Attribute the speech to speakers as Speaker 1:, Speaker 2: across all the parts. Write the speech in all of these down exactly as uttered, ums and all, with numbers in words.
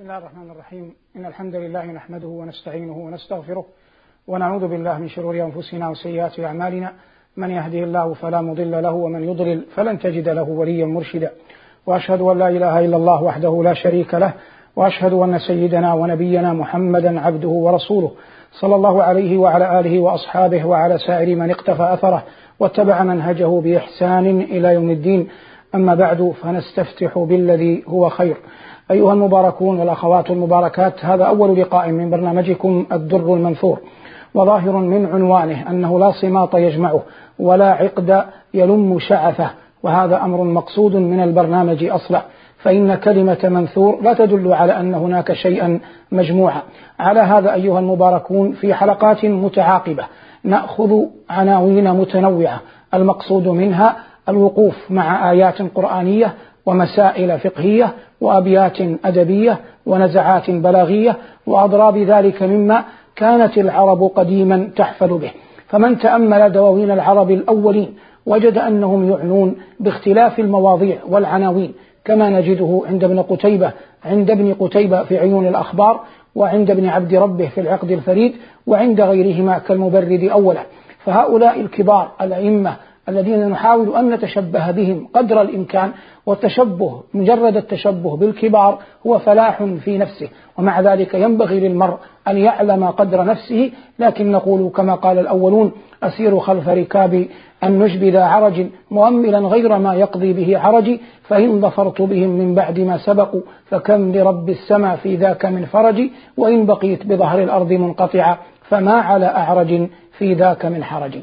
Speaker 1: بسم الله الرحمن الرحيم. إن الحمد لله نحمده ونستعينه ونستغفره ونعوذ بالله من شرور أنفسنا وسيئات أعمالنا. من يهده الله فلا مضل له ومن يضلل فلن تجد له وليا مرشدا. وأشهد أن لا إله إلا الله وحده لا شريك له، وأشهد أن سيدنا ونبينا محمدا عبده ورسوله صلى الله عليه وعلى آله وأصحابه وعلى سائر من اقتفى أثره واتبع منهجه بإحسان إلى يوم الدين. أما بعد، فنستفتح بالذي هو خير. أيها المباركون والأخوات المباركات، هذا أول لقاء من برنامجكم الدر المنثور، وظاهر من عنوانه أنه لا صماط يجمعه ولا عقد يلم شعثه، وهذا أمر مقصود من البرنامج أصلا، فإن كلمة منثور لا تدل على أن هناك شيئا مجموعا. على هذا أيها المباركون، في حلقات متعاقبة نأخذ عناوين متنوعة، المقصود منها الوقوف مع آيات قرآنية ومسائل فقهية وأبيات أدبية ونزعات بلاغية وأضراب ذلك مما كانت العرب قديما تحفل به. فمن تأمل دواوين العرب الأولين وجد أنهم يعنون باختلاف المواضيع والعناوين، كما نجده عند ابن قتيبة عند ابن قتيبة في عيون الأخبار، وعند ابن عبد ربه في العقد الفريد، وعند غيرهما كالمبرد أولا. فهؤلاء الكبار الأئمة الذين نحاول أن نتشبه بهم قدر الإمكان، والتشبه مجرد التشبه بالكبار هو فلاح في نفسه، ومع ذلك ينبغي للمرء أن يعلم قدر نفسه. لكن نقول كما قال الأولون: أسير خلف ركاب النجب ذا عرج مؤملا غير ما يقضي به عرجي، فإن ظفرت بهم من بعد ما سبقوا فكم لرب السماء في ذاك من فرجي، وإن بقيت بظهر الأرض منقطعة فما على أعرج في ذاك من حرج.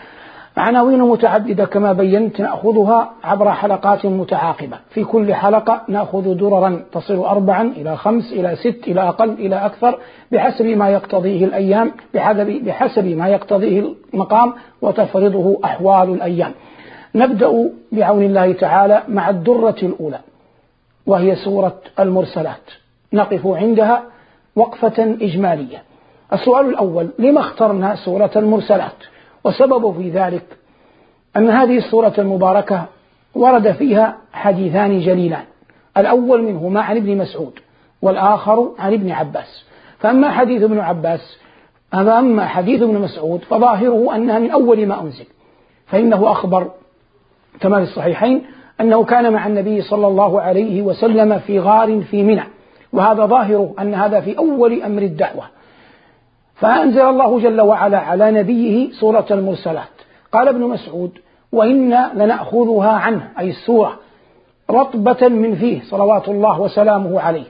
Speaker 1: عناوين متعددة كما بينت نأخذها عبر حلقات متعاقبة، في كل حلقة نأخذ دررا تصل أربعا إلى خمس إلى ست إلى أقل إلى أكثر، بحسب ما يقتضيه الأيام، بحسب ما يقتضيه المقام وتفرضه أحوال الأيام. نبدأ بعون الله تعالى مع الدرة الأولى، وهي سورة المرسلات، نقف عندها وقفة إجمالية. السؤال الأول: لما اخترنا سورة المرسلات؟ وسبب في ذلك أن هذه السورة المباركة ورد فيها حديثان جليلان، الأول منهما عن ابن مسعود والآخر عن ابن عباس. فأما حديث ابن عباس أما حديث ابن مسعود فظاهره أنها من أول ما أنزل، فإنه أخبر كما في الصحيحين أنه كان مع النبي صلى الله عليه وسلم في غار في منى، وهذا ظاهره أن هذا في أول أمر الدعوة. فأنزل الله جل وعلا على نبيه سورة المرسلات. قال ابن مسعود: وإنا لنأخذها عنه، أي السورة، رطبة من فيه صلوات الله وسلامه عليه،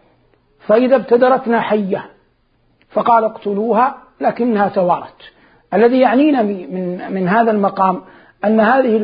Speaker 1: فإذا ابتدرتنا حية فقال اقتلوها لكنها توارت. الذي يعنينا من, من هذا المقام أن هذه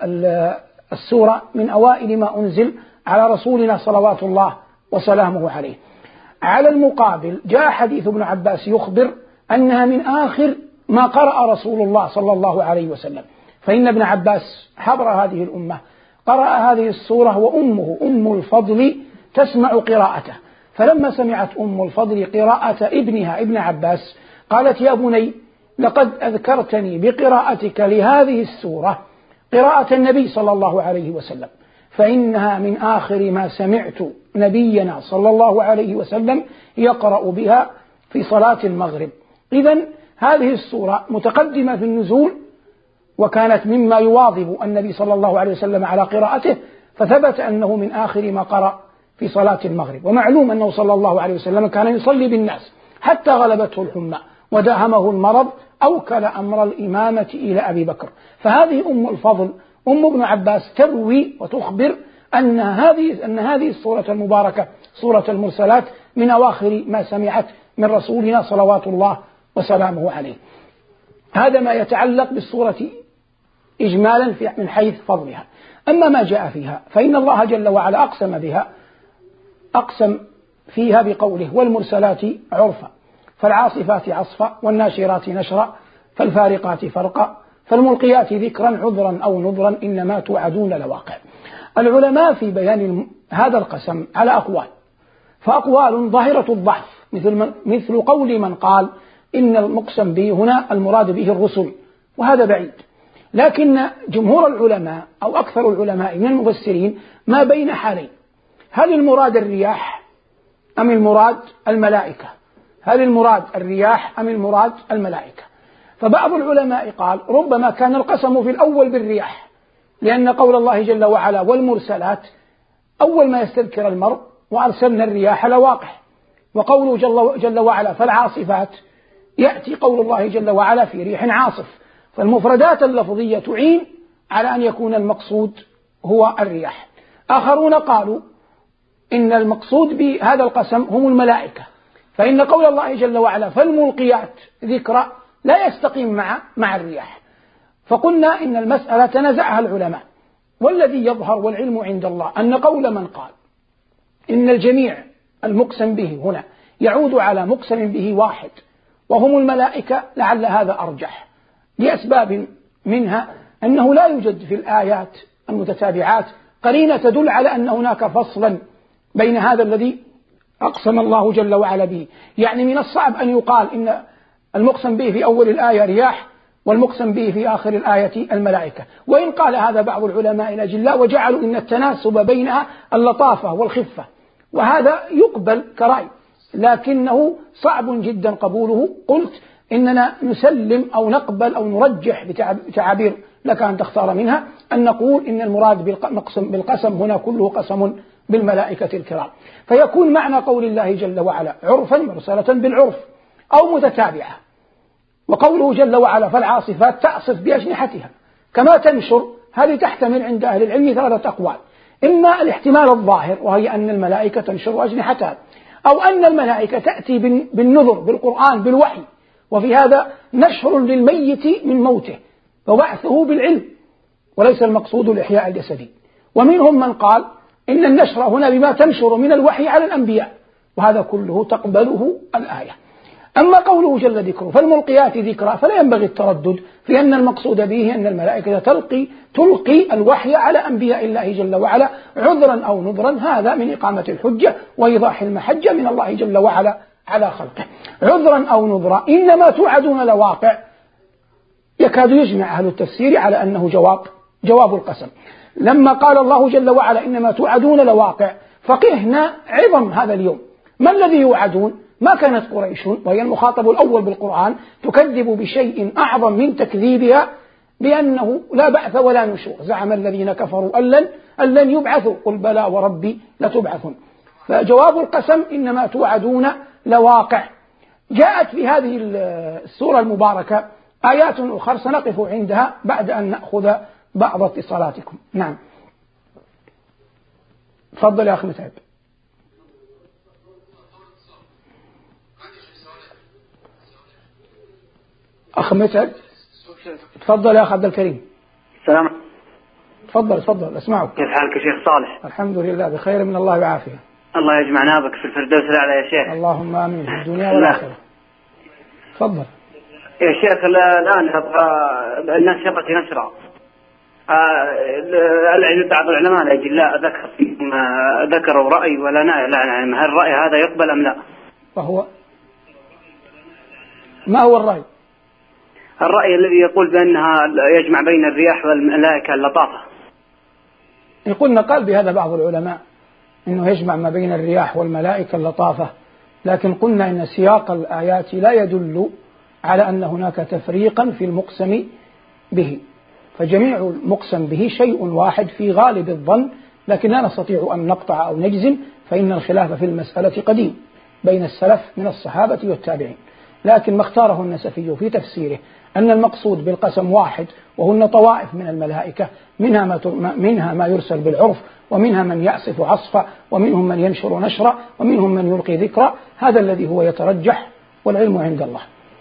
Speaker 1: السورة من أوائل ما أنزل على رسولنا صلوات الله وسلامه عليه. على المقابل جاء حديث ابن عباس يخبر أنها من آخر ما قرأ رسول الله صلى الله عليه وسلم، فإن ابن عباس حبر هذه الأمة، قرأ هذه السورة وأمه أم الفضل تسمع قراءته، فلما سمعت أم الفضل قراءة ابنها ابن عباس قالت: يا بني، لقد أذكرتني بقراءتك لهذه السورة قراءة النبي صلى الله عليه وسلم، فإنها من آخر ما سمعت نبينا صلى الله عليه وسلم يقرأ بها في صلاة المغرب. إذن هذه السورة متقدمة في النزول، وكانت مما يواظب النبي صلى الله عليه وسلم على قراءته، فثبت أنه من آخر ما قرأ في صلاة المغرب. ومعلوم أنه صلى الله عليه وسلم كان يصلي بالناس حتى غلبته الحمى وداهمه المرض، أوكل أمر الإمامة إلى أبي بكر. فهذه أم الفضل أم ابن عباس تروي وتخبر أن هذه أن هذه السورة المباركة سورة المرسلات من أواخر ما سمعت من رسولنا صلوات الله وسلامه عليه. هذا ما يتعلق بالسورة إجمالا من حيث فضلها. أما ما جاء فيها فإن الله جل وعلا أقسم بها، أقسم فيها بقوله: والمرسلات عرفا، فالعاصفات عصفا، والناشرات نشرا، فالفارقات فرقا، فالملقيات ذكرا عذرا أو نذرا، إنما توعدون لواقع. العلماء في بيان هذا القسم على أقوال، فأقوال ظاهرة الضعف، مثل, مثل قول من قال إن المقسم به هنا المراد به الرسل، وهذا بعيد. لكن جمهور العلماء أو أكثر العلماء من المفسرين ما بين حالين: هل المراد الرياح أم المراد الملائكة؟ هل المراد الرياح أم المراد الملائكة؟ فبعض العلماء قال ربما كان القسم في الأول بالرياح، لأن قول الله جل وعلا والمرسلات أول ما يستذكر المرء وأرسلنا الرياح لواقح، وقوله جل, جل وعلا فالعاصفات يأتي قول الله جل وعلا في ريح عاصف، فالمفردات اللفظية تعين على أن يكون المقصود هو الرياح. آخرون قالوا إن المقصود بهذا القسم هم الملائكة، فإن قول الله جل وعلا فالملقيات ذكرى لا يستقيم مع مع الرياح. فقلنا إن المسألة تنازعها العلماء، والذي يظهر والعلم عند الله أن قول من قال إن الجميع المقسم به هنا يعود على مقسم به واحد وهم الملائكة لعل هذا أرجح، لأسباب منها أنه لا يوجد في الآيات المتتابعات قرينة تدل على أن هناك فصلا بين هذا الذي أقسم الله جل وعلا به. يعني من الصعب أن يقال إن المقسم به في أول الآية رياح والمقسم به في آخر الآية الملائكة، وإن قال هذا بعض العلماء الأجلاء وجعلوا إن التناسب بينها اللطافة والخفة، وهذا يقبل كرأي، لكنه صعب جدا قبوله. قلت إننا نسلم أو نقبل أو نرجح بتعابير لك أن تختار منها، أن نقول إن المراد بالقسم هنا كله قسم بالملائكة الكرام، فيكون معنى قول الله جل وعلا عرفا مرسلة بالعرف أو متتابعة. وقوله جل وعلا فالعاصفات تعصف بأجنحتها كما تنشر، هذه تحتمل عند أهل العلم ثلاثة أقوال: إما الاحتمال الظاهر وهي أن الملائكة تنشر أجنحتها، أو أن الملائكة تأتي بالنذر بالقرآن بالوحي، وفي هذا نشر للميت من موته وبعثه بالعلم وليس المقصود الإحياء الجسدي. ومنهم من قال إن النشر هنا بما تنشر من الوحي على الأنبياء، وهذا كله تقبله الآية. أما قوله جل ذكره فالملقيات ذكرى، فلا ينبغي التردد في أن المقصود به أن الملائكة تلقي تلقي الوحي على أنبياء الله جل وعلا عذرا أو نذرا، هذا من إقامة الحجة وإيضاح المحجة من الله جل وعلا على خلقه. عذرا أو نذرا إنما توعدون لواقع، يكاد يجمع أهل التفسير على أنه جواب جواب القسم. لما قال الله جل وعلا إنما توعدون لواقع فقهنا عظم هذا اليوم. ما الذي يوعدون؟ ما كانت قريش وهي المخاطب الأول بالقرآن تكذب بشيء أعظم من تكذيبها بأنه لا بعث ولا نشور. زعم الذين كفروا أن لن, أن لن يبعثوا، قل بلى وربي لتبعثون. فجواب القسم إنما توعدون لواقع. جاءت في هذه السورة المباركة آيات أخرى سنقف عندها بعد أن نأخذ بعض اتصالاتكم. نعم، تفضل يا أخي متعب. أخ متعب تفضل يا أخ عبد الكريم.
Speaker 2: السلام.
Speaker 1: تفضل تفضل أسمعك.
Speaker 2: كيف حالك يا شيخ صالح؟
Speaker 1: الحمد لله بخير من الله وعافية.
Speaker 2: الله يجمعنا بك في الفردوس الأعلى يا شيخ.
Speaker 1: اللهم آمين في الدنيا والآخرة. تفضل
Speaker 2: يا شيخ. الآن الناس يبغى نشرة. بعض العلماء الأجلاء ذكر ذكروا رأي ولا نعلم هل الرأي هذا يقبل أم لا؟
Speaker 1: وهو ما هو الرأي؟
Speaker 2: الرأي الذي يقول بأنها يجمع بين الرياح والملائكة اللطافة.
Speaker 1: قلنا قال بهذا بعض العلماء إنه يجمع ما بين الرياح والملائكة اللطافة، لكن قلنا إن سياق الآيات لا يدل على أن هناك تفريقا في المقسم به، فجميع المقسم به شيء واحد في غالب الظن، لكن لا نستطيع أن نقطع أو نجزم، فإن الخلاف في المسألة قديم بين السلف من الصحابة والتابعين. لكن ما اختاره النسفي في تفسيره أن المقصود بالقسم واحد، وهن طوائف من الملائكة، منها ما, منها ما يرسل بالعرف، ومنها من يعصف عصفا، ومنهم من ينشر نشرا، ومنهم من يلقي ذكرا. هذا الذي هو يترجح والعلم عند الله.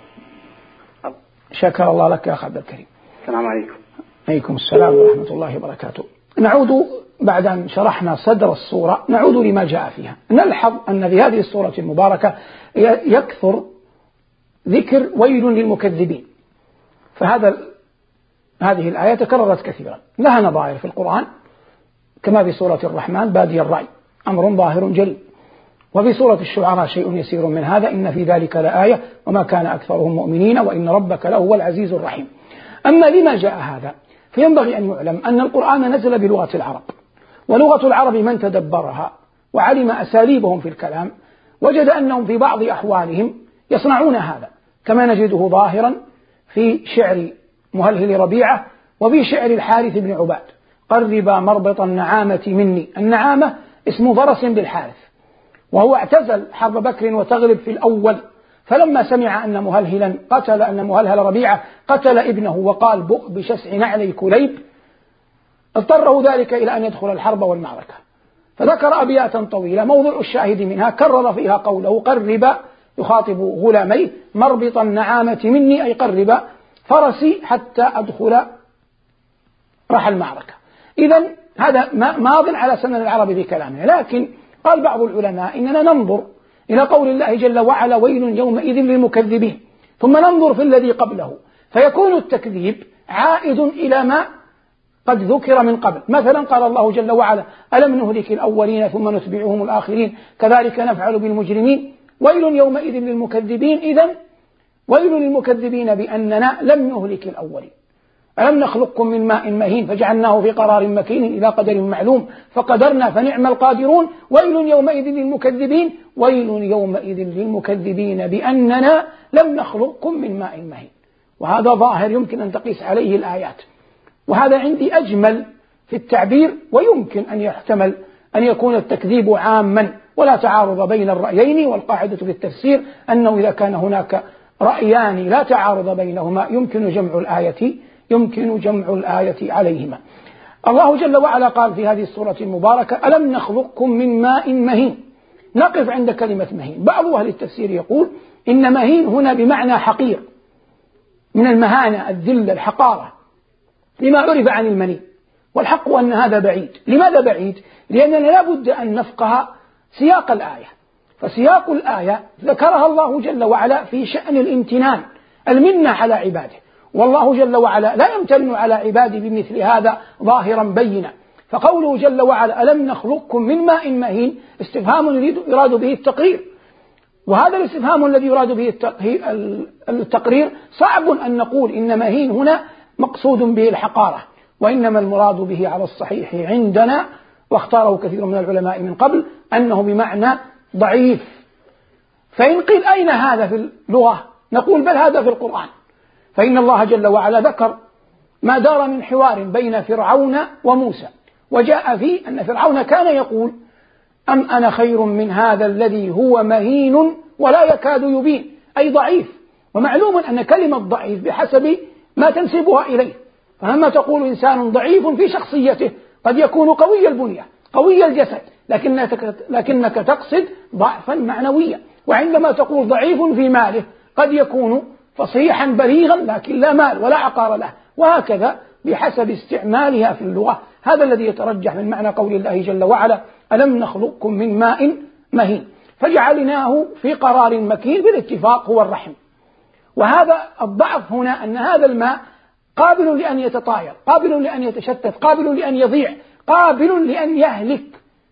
Speaker 1: شكر الله لك يا أخ عبد الكريم.
Speaker 2: السلام عليكم.
Speaker 1: عليكم السلام ورحمة الله وبركاته. نعود بعد أن شرحنا صدر السورة، نعود لما جاء فيها. نلحظ أن في هذه السورة المباركة يكثر ذكر ويل للمكذبين، فهذا هذه الآية تكررت كثيرا، لها نظائر في القرآن، كما في سورة الرحمن بادي الرأي أمر ظاهر جلي، وفي سورة الشعراء شيء يسير من هذا، إن في ذلك لآية وما كان أكثرهم مؤمنين وإن ربك لهو العزيز الرحيم. أما لما جاء هذا فينبغي أن يعلم أن القرآن نزل بلغة العرب، ولغة العرب من تدبرها وعلم أساليبهم في الكلام وجد أنهم في بعض أحوالهم يصنعون هذا، كما نجده ظاهرا في شعر مهلهل ربيعة وفي شعر الحارث بن عباد: قربا مربط النعامة مني. النعامة اسم فرس للحارث، وهو اعتزل حرب بكر وتغلب في الأول، فلما سمع أن مهلهلا قتل أن مهلهل ربيعة قتل ابنه وقال: بؤ بشسع نعلي كليب، اضطره ذلك إلى أن يدخل الحرب والمعركة، فذكر أبياتا طويلة موضوع الشاهد منها كرر فيها قوله: قرب، يخاطب غلاميه، مربط النعامة مني، أي قرب فرسي حتى أدخل راح المعركة. إذن هذا ماض على سنن العرب بكلامه، لكن قال بعض العلماء إننا ننظر إلى قول الله جل وعلا: ويل يومئذ للمكذبين، ثم ننظر في الذي قبله، فيكون التكذيب عائد إلى ما قد ذكر من قبل. مثلا قال الله جل وعلا: ألم نهلك الأولين ثم نتبعهم الآخرين كذلك نفعل بالمجرمين ويل يومئذ للمكذبين. إذن ويل للمكذبين بأننا لم نهلك الأولين. ألم نخلقكم من ماء مهين فجعلناه في قرار مكين إلى قدر معلوم فقدرنا فنعم القادرون. ويل يومئذ للمكذبين ويل يومئذ للمكذبين بأننا لم نخلقكم من ماء مهين. وهذا ظاهر يمكن أن تقيس عليه الآيات، وهذا عندي أجمل في التعبير، ويمكن أن يحتمل أن يكون التكذيب عاما ولا تعارض بين الرأيين. والقاعدة في التفسير أنه إذا كان هناك رأيان لا تعارض بينهما يمكن جمع الآية يمكن جمع الآية عليهما. الله جل وعلا قال في هذه السورة المباركة: ألم نخلقكم من ماء مهين. نقف عند كلمة مهين. بعض أهل التفسير يقول إن مهين هنا بمعنى حقير، من المهانة، الذلة، الحقارة، لما عرف عن المني، والحق أن هذا بعيد. لماذا بعيد؟ لأننا لا بد أن نفقه سياق الآية، فسياق الآية ذكرها الله جل وعلا في شأن الامتنان، المنة على عباده، والله جل وعلا لا يمتن على عباده بمثل هذا ظاهرا بينا. فقوله جل وعلا: ألم نخلقكم من ماء مهين، استفهام يراد به التقرير، وهذا الاستفهام الذي يراد به التقرير صعب أن نقول إن مهين هنا مقصود به الحقارة، وإنما المراد به على الصحيح عندنا، واختاره كثير من العلماء من قبل، أنه بمعنى ضعيف. فإن قيل أين هذا في اللغة؟ نقول بل هذا في القرآن، فإن الله جل وعلا ذكر ما دار من حوار بين فرعون وموسى، وجاء فيه أن فرعون كان يقول: أم أنا خير من هذا الذي هو مهين ولا يكاد يبين، أي ضعيف. ومعلوم أن كلمة ضعيف بحسب ما تنسبها إليه، فلما تقول إنسان ضعيف في شخصيته قد يكون قوي البنية قوي الجسد، لكنك, لكنك تقصد ضعفا معنويا. وعندما تقول ضعيف في ماله قد يكون فصيحا بليغا لكن لا مال ولا عقار له، وهكذا بحسب استعمالها في اللغة. هذا الذي يترجح من معنى قول الله جل وعلا: ألم نخلقكم من ماء مهين، فجعلناه في قرار مكين، بالاتفاق هو الرحم. وهذا الضعف هنا أن هذا الماء قابل لأن يتطاير، قابل لأن يتشتت، قابل لأن يضيع، قابل لأن يهلك.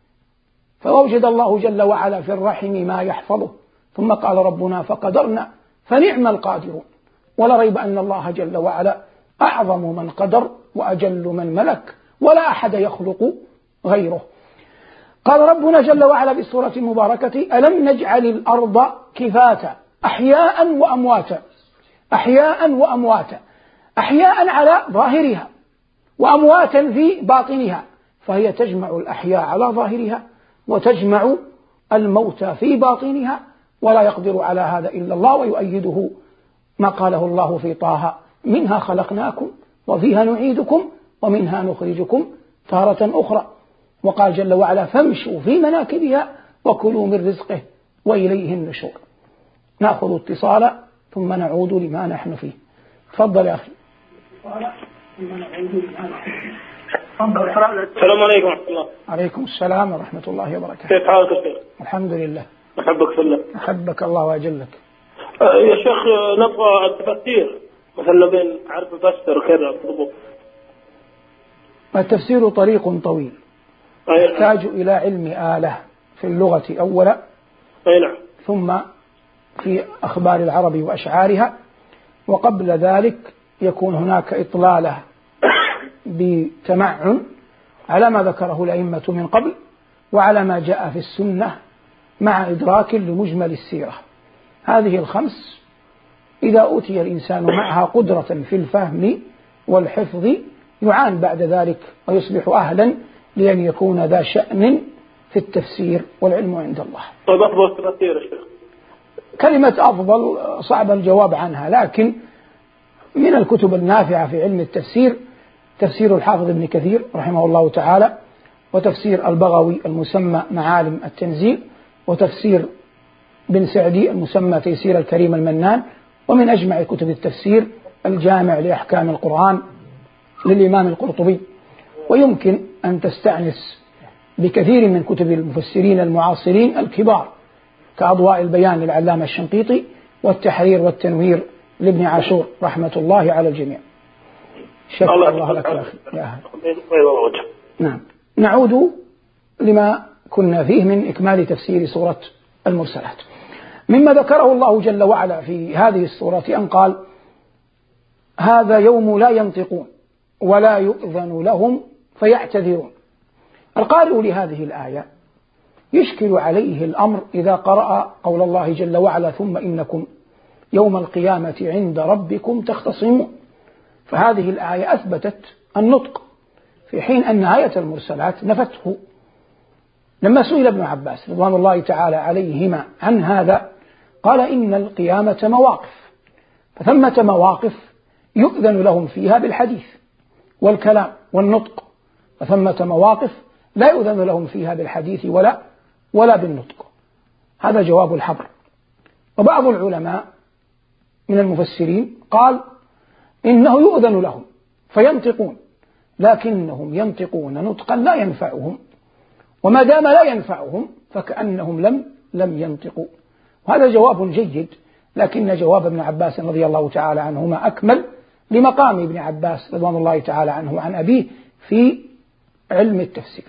Speaker 1: فوجد الله جل وعلا في الرحم ما يحفظه، ثم قال ربنا: فقدرنا فنعم القادرون. ولا ريب أن الله جل وعلا أعظم من قدر وأجل من ملك، ولا أحد يخلق غيره. قال ربنا جل وعلا في السورة المباركة: ألم نجعل الأرض كفاتا أحياء وأمواتا. أحياء وأمواتا، أحياء على ظاهرها وأمواتا في باطنها، فهي تجمع الأحياء على ظاهرها وتجمع الموتى في باطنها، ولا يقدر على هذا إلا الله. ويؤيده ما قاله الله في طه: منها خلقناكم وفيها نعيدكم ومنها نخرجكم تارة أخرى. وقال جل وعلا: فامشوا في مناكبها وكلوا من رزقه وإليه النشور. نأخذ اتصالا ثم نعود لما نحن فيه. تفضل يا أخي.
Speaker 3: السلام عليكم ورحمة الله.
Speaker 1: عليكم السلام ورحمة الله وبركاته.
Speaker 3: كيف حالك يا شيخ؟
Speaker 1: الحمد لله.
Speaker 3: أحبك في الله.
Speaker 1: أحبك الله وأجلك.
Speaker 3: أه يا شيخ، نبغى التفسير مثلا بين عرف الفسر كذا بالضبط.
Speaker 1: التفسير طريق طويل يحتاج إلى علم آلة في اللغة أولا،
Speaker 3: أي نعم،
Speaker 1: ثم في أخبار العرب وأشعارها، وقبل ذلك يكون هناك إطلالة بتمعن على ما ذكره الأئمة من قبل وعلى ما جاء في السنة مع إدراك لمجمل السيرة. هذه الخمس إذا أوتي الإنسان معها قدرة في الفهم والحفظ يعان بعد ذلك ويصبح أهلا لأن يكون ذا شأن في التفسير والعلم عند الله.
Speaker 3: طيب أفضل التفسير يا شيخ؟
Speaker 1: كلمة أفضل صعب الجواب عنها، لكن من الكتب النافعة في علم التفسير تفسير الحافظ ابن كثير رحمه الله تعالى، وتفسير البغوي المسمى معالم التنزيل، وتفسير بن سعدي المسمى تيسير الكريم المنان، ومن أجمع كتب التفسير الجامع لأحكام القرآن للإمام القرطبي. ويمكن أن تستأنس بكثير من كتب المفسرين المعاصرين الكبار كأضواء البيان للعلامة الشنقيطي، والتحرير والتنوير لابن عاشور رحمة الله على الجميع. شكرا الله, الله لك يا أخي يا أهل. نعم، نعود لما كنا فيه من إكمال تفسير سورة المرسلات. مما ذكره الله جل وعلا في هذه السورة أن قال: هذا يوم لا ينطقون ولا يؤذن لهم فيعتذرون. القارئ لهذه الآية يشكل عليه الأمر إذا قرأ قول الله جل وعلا: ثم إنكم يوم القيامة عند ربكم تختصمون. فهذه الآية أثبتت النطق في حين أن آية المرسلات نفته. لما سئل ابن عباس رضوان الله تعالى عليهما عن هذا قال: إن القيامة مواقف، فثمة مواقف يؤذن لهم فيها بالحديث والكلام والنطق، وثمة مواقف لا يؤذن لهم فيها بالحديث ولا ولا بالنطق. هذا جواب الحبر. وبعض العلماء من المفسرين قال إنه يؤذن لهم فينطقون، لكنهم ينطقون نطقا لا ينفعهم، وما دام لا ينفعهم فكأنهم لم لم ينطقوا. وهذا جواب جيد، لكن جواب ابن عباس رضي الله تعالى عنهما أكمل لمقام ابن عباس رضوان الله تعالى عنه وعن أبيه في علم التفسير.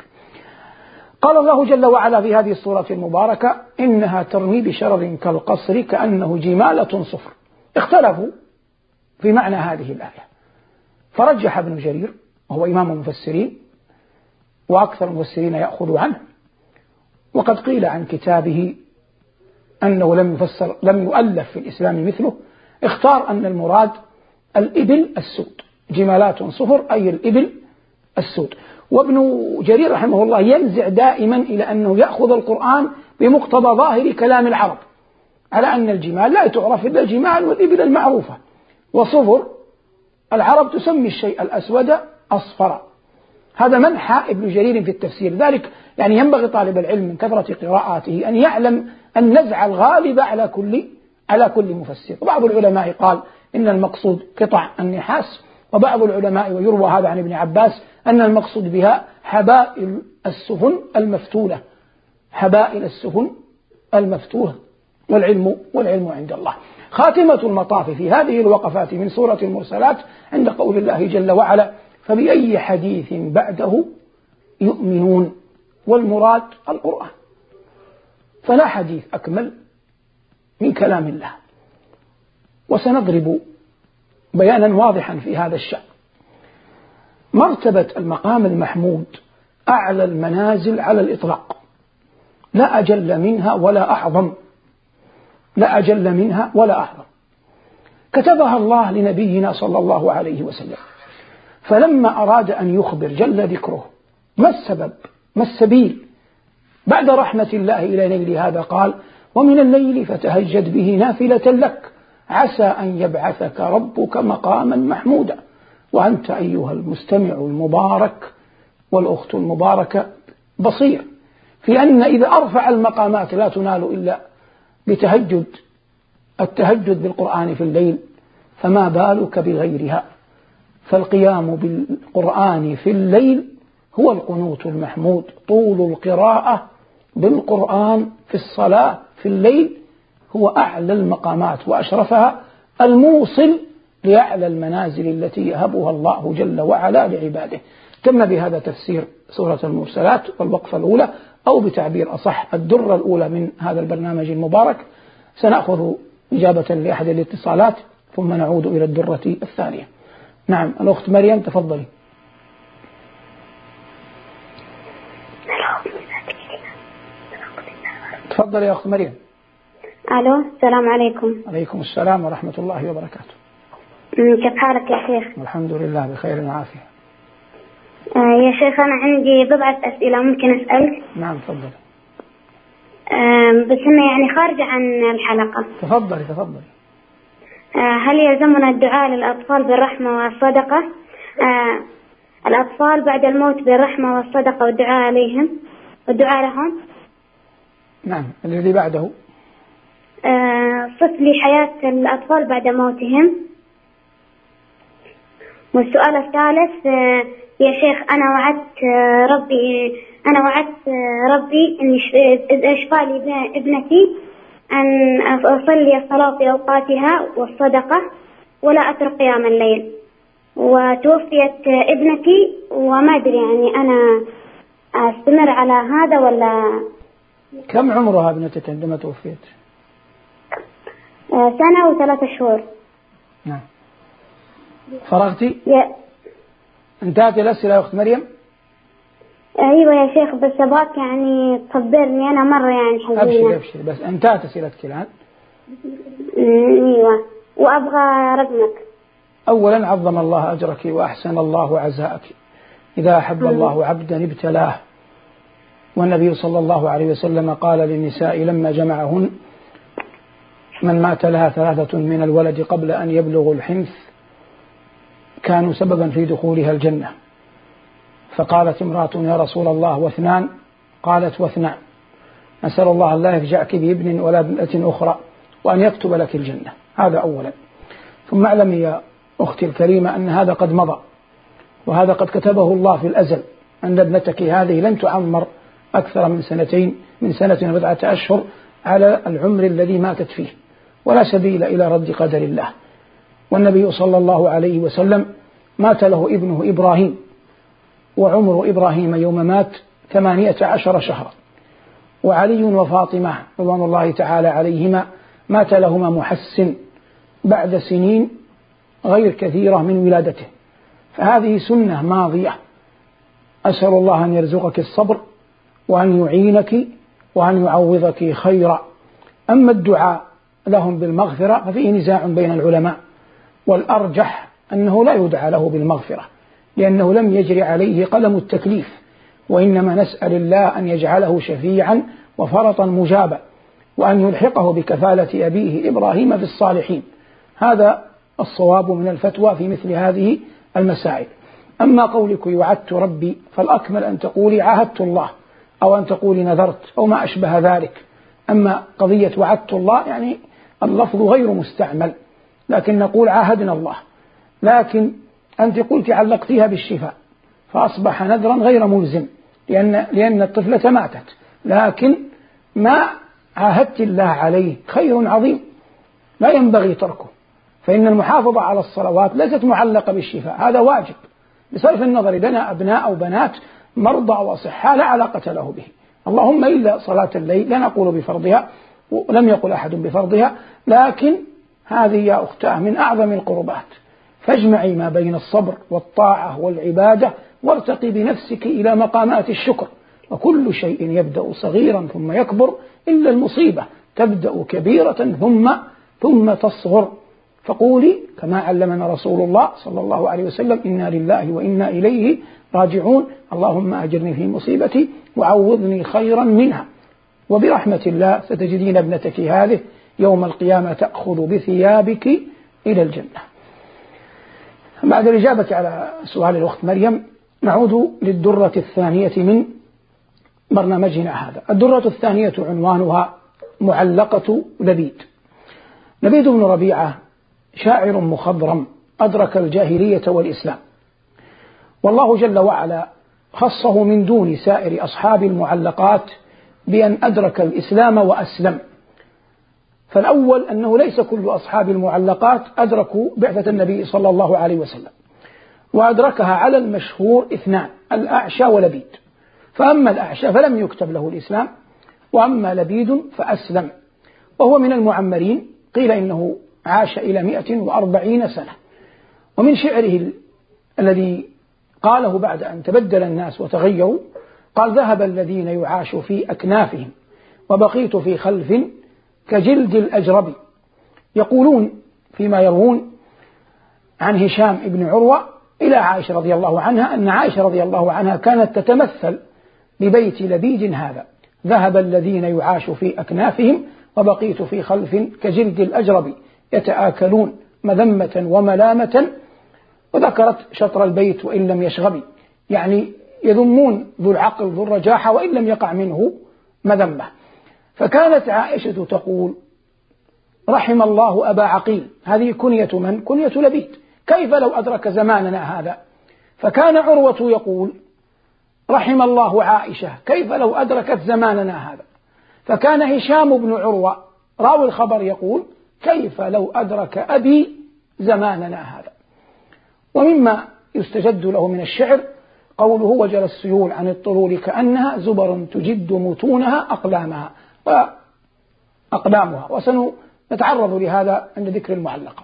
Speaker 1: قال الله جل وعلا في هذه السورة المباركة: إنها ترمي بشرر كالقصر كأنه جمالة صفر. اختلفوا في معنى هذه الآية، فرجح ابن جرير وهو إمام المفسرين وأكثر المفسرين يأخذ عنه، وقد قيل عن كتابه أنه لم يفسر لم يؤلف في الإسلام مثله. اختار أن المراد الإبل السود، جمالات صفر أي الإبل السود. وابن جرير رحمه الله ينزع دائما إلى أنه يأخذ القرآن بمقتضى ظاهر كلام العرب، على أن الجمال لا تعرف إلا الجمال والإبل المعروفة، وصفر العرب تسمي الشيء الأسود أصفر. هذا منحى ابن جرير في التفسير. ذلك يعني ينبغي طالب العلم من كثرة قراءاته أن يعلم النزع الغالب على كل على كل مفسر. وبعض العلماء قال إن المقصود قطع النحاس، وبعض العلماء ويروى هذا عن ابن عباس أن المقصود بها حبائل السفن المفتولة، حبائل السفن المفتولة. والعلم والعلم عند الله. خاتمة المطاف في هذه الوقفات من سورة المرسلات عند قول الله جل وعلا: فبأي حديث بعده يؤمنون. والمراد القرآن، فلا حديث أكمل من كلام الله. وسنضرب بيانا واضحا في هذا الشأن. مرتبة المقام المحمود أعلى المنازل على الإطلاق، لا أجل منها ولا أعظم، لا أجل منها ولا أعظم. كتبها الله لنبينا صلى الله عليه وسلم، فلما أراد أن يخبر جل ذكره ما السبب ما السبيل بعد رحمة الله إلى نيل هذا قال: ومن الليل فتهجد به نافلة لك عسى أن يبعثك ربك مقاما محمودا. وأنت أيها المستمع المبارك والأخت المباركة بصير في أن إذا أرفع المقامات لا تنال إلا بتهجد التهجد بالقرآن في الليل، فما بالك بغيرها. فالقيام بالقرآن في الليل هو القنوت المحمود. طول القراءة بالقرآن في الصلاة في الليل هو أعلى المقامات وأشرفها، الموصل لأعلى المنازل التي يهبها الله جل وعلا لعباده. تم بهذا تفسير سورة المرسلات والوقفة الأولى، أو بتعبير أصح الدرة الأولى من هذا البرنامج المبارك. سنأخذ إجابة لأحد الاتصالات ثم نعود إلى الدرة الثانية. نعم، الأخت مريم تفضلي. تفضل يا أخت مريم.
Speaker 4: ألو، السلام عليكم.
Speaker 1: عليكم السلام ورحمة الله وبركاته.
Speaker 4: كيف حالك يا شيخ؟
Speaker 1: الحمد لله بخير وعافية.
Speaker 4: آه يا شيخ، أنا عندي بضعة أسئلة ممكن أسألك؟
Speaker 1: نعم تفضل.
Speaker 4: آه بس إنه يعني خارجة عن الحلقة.
Speaker 1: تفضلي تفضلي.
Speaker 4: آه هل يلزمنا الدعاء للأطفال بالرحمة والصدقة؟ آه الأطفال بعد الموت بالرحمة والصدقة والدعاء عليهم والدعاء لهم؟
Speaker 1: نعم. الذي بعده؟
Speaker 4: آه صف لي حياة الأطفال بعد موتهم. والسؤال الثالث، آه يا شيخ أنا وعدت آه ربي أنا وعدت آه ربي إني إذا أشفى لي ابنتي أن أصلي الصلاة في أوقاتها والصدقة ولا أترك قيام الليل. وتوفيت آه ابنتي وما أدري يعني أنا أستمر على هذا ولا.
Speaker 1: كم عمرها ابنتك عندما توفيت؟
Speaker 4: آه سنة وثلاثة شهور.
Speaker 1: نعم. فرغتي؟
Speaker 4: يا
Speaker 1: انتهت الأسئلة يا أخت مريم؟
Speaker 4: أيوة يا شيخ، بس أبغاك يعني تصبرني أنا مرة يعني حزينة.
Speaker 1: أبشر أبشر، بس انتهت أسئلتك الآن؟
Speaker 4: أيوة، وأبغى رقمك.
Speaker 1: أولا عظم الله أجرك وأحسن الله عزاءك. إذا أحب الله عبدا ابتلاه، والنبي صلى الله عليه وسلم قال للنساء لما جمعهن: من مات لها ثلاثة من الولد قبل أن يبلغوا الحنث كانوا سببا في دخولها الجنة. فقالت امرأة: يا رسول الله واثنان؟ قالت: واثنان. نسأل الله أن لا يفجعك بابن ولا ابنة أخرى وأن يكتب لك الجنة. هذا أولا. ثم اعلمي يا أختي الكريمة أن هذا قد مضى، وهذا قد كتبه الله في الأزل، أن ابنتك هذه لن تعمر أكثر من سنتين من سنة وبضعة أشهر على العمر الذي ماتت فيه، ولا سبيل إلى رد قدر الله. والنبي صلى الله عليه وسلم مات له ابنه إبراهيم، وعمر إبراهيم يوم مات ثمانية عشر شهرا. وعلي وفاطمة رضوان الله تعالى عليهما مات لهما محسن بعد سنين غير كثيرة من ولادته. فهذه سنة ماضية. أسأل الله أن يرزقك الصبر وأن يعينك وأن يعوضك خيرا. أما الدعاء لهم بالمغفرة ففيه نزاع بين العلماء، والأرجح أنه لا يدعى له بالمغفرة، لأنه لم يجري عليه قلم التكليف، وإنما نسأل الله أن يجعله شفيعا وفرطا مجابا، وأن يلحقه بكفالة أبيه إبراهيم في الصالحين. هذا الصواب من الفتوى في مثل هذه المسائل. أما قولك يوعدت ربي، فالأكمل أن تقولي عاهدت الله، أو أن تقولي نذرت، أو ما أشبه ذلك. أما قضية وعدت الله يعني اللفظ غير مستعمل، لكن نقول عاهدنا الله. لكن أنت قلت علقتيها بالشفاء، فأصبح نذرا غير ملزم، لأن, لأن الطفلة ماتت، لكن ما عاهدت الله عليه خير عظيم لا ينبغي تركه. فإن المحافظة على الصلوات ليست معلقة بالشفاء، هذا واجب بصرف النظر لنا أبناء أو بنات مرضى وصحة لا علاقة له به. اللهم إلا صلاة الليل لا نقول بفرضها، ولم يقل أحد بفرضها، لكن هذه يا أختاه من أعظم القربات. فاجمعي ما بين الصبر والطاعة والعبادة، وارتقي بنفسك إلى مقامات الشكر. وكل شيء يبدأ صغيرا ثم يكبر، إلا المصيبة تبدأ كبيرة ثم ثم تصغر. فقولي كما علمنا رسول الله صلى الله عليه وسلم: إنا لله وإنا إليه راجعون، اللهم أجرني في مصيبتي وعوضني خيرا منها. وبرحمة الله ستجدين ابنتك هذه يوم القيامة تأخذ بثيابك إلى الجنة. بعد الإجابة على سؤال الأخت مريم نعود للدرة الثانية من برنامجنا هذا. الدرة الثانية عنوانها معلقة لبيد. لبيد بن ربيعة شاعر مخضرم أدرك الجاهلية والإسلام، والله جل وعلا خصه من دون سائر أصحاب المعلقات بأن أدرك الإسلام وأسلم. فالأول أنه ليس كل أصحاب المعلقات أدركوا بعثة النبي صلى الله عليه وسلم، وأدركها على المشهور اثنان: الأعشى ولبيد. فأما الأعشى فلم يكتب له الإسلام، وأما لبيد فأسلم، وهو من المعمرين، قيل إنه عاش إلى مئة وأربعين سنة. ومن شعره الذي قاله بعد أن تبدل الناس وتغيروا قال: ذهب الذين يعاش في أكنافهم وبقيت في خلف كجلد الأجرب. يقولون فيما يروون عن هشام بن عروة إلى عائشة رضي الله عنها أن عائشة رضي الله عنها كانت تتمثل ببيت لبيد هذا: ذهب الذين يعاش في أكنافهم وبقيت في خلف كجلد الأجرب يتآكلون مذمة وملامة. وذكرت شطر البيت وإن لم يشغب، يعني يذمون ذو العقل ذو الرجاحة وإن لم يقع منه مذمة. فكانت عائشة تقول: رحم الله أبا عقيل. هذه كنية من؟ كنية لبيد. كيف لو أدرك زماننا هذا؟ فكان عروة يقول: رحم الله عائشة. كيف لو أدركت زماننا هذا؟ فكان هشام بن عروة راوي الخبر يقول: كيف لو أدرك أبي زماننا هذا. ومما يستجد له من الشعر قوله: وجل السيول عن الطلول كأنها زبر تجد متونها أقلامها وأقلامها. وسنتعرض لهذا عند ذكر المعلقة.